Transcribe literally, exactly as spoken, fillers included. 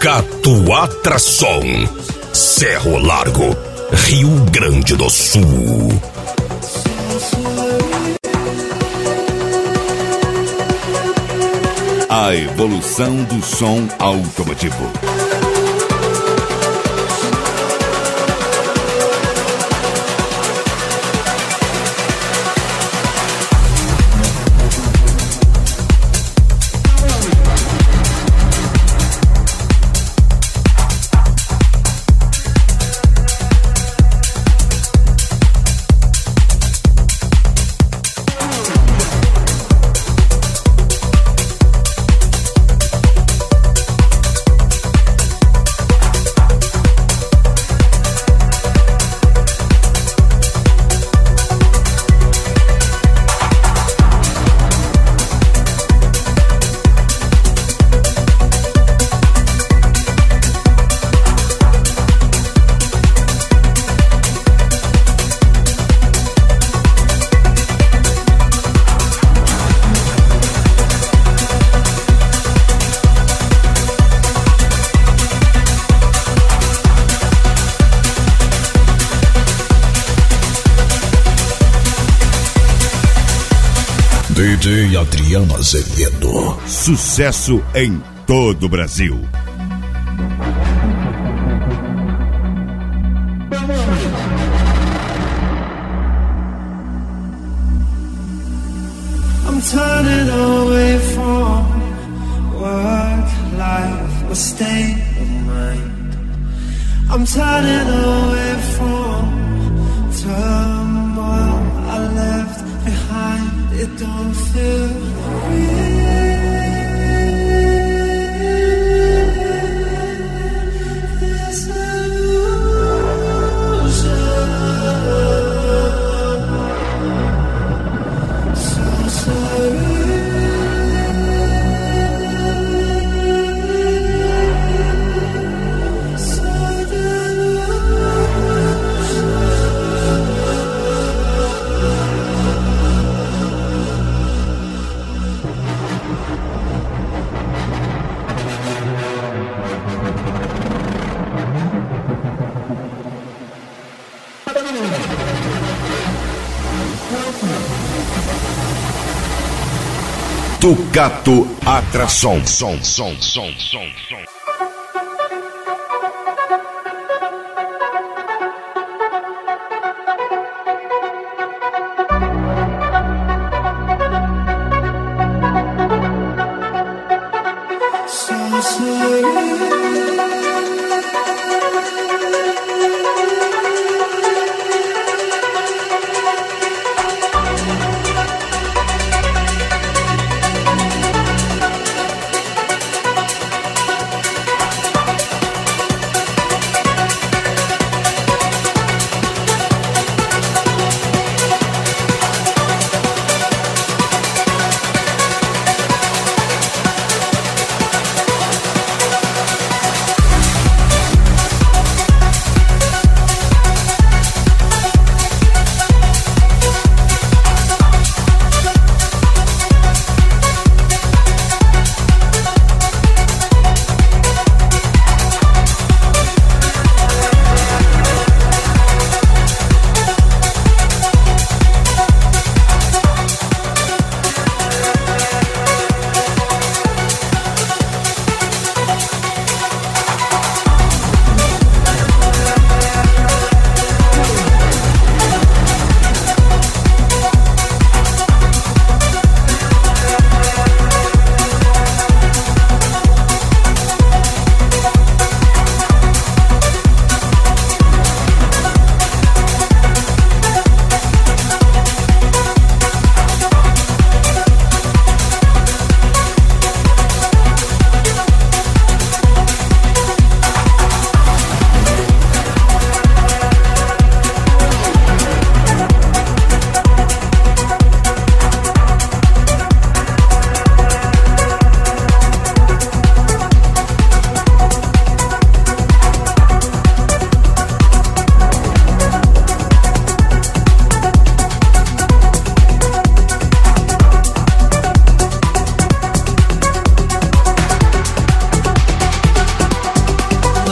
Tocato Atração, Cerro Largo, Rio Grande do Sul. A evolução do som automotivo. D J Adriano Azevedo. Sucesso em todo o Brasil. I'm turning away from work, life, my state of mind. I'm turning away from turmoil I left behind. It don't feel real. It's an illusion. So sorry. Tocato Atração. Som, som, som, som, som.